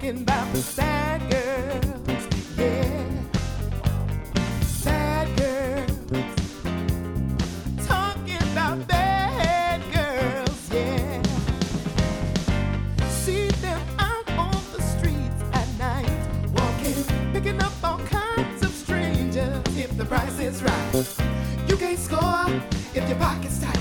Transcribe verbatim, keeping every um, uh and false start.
talking about the sad girls, yeah. Sad girls. Talking about bad girls, yeah. See them out on the streets at night, walking, picking up all kinds of strangers if the price is right. You can't score if your pocket's tight.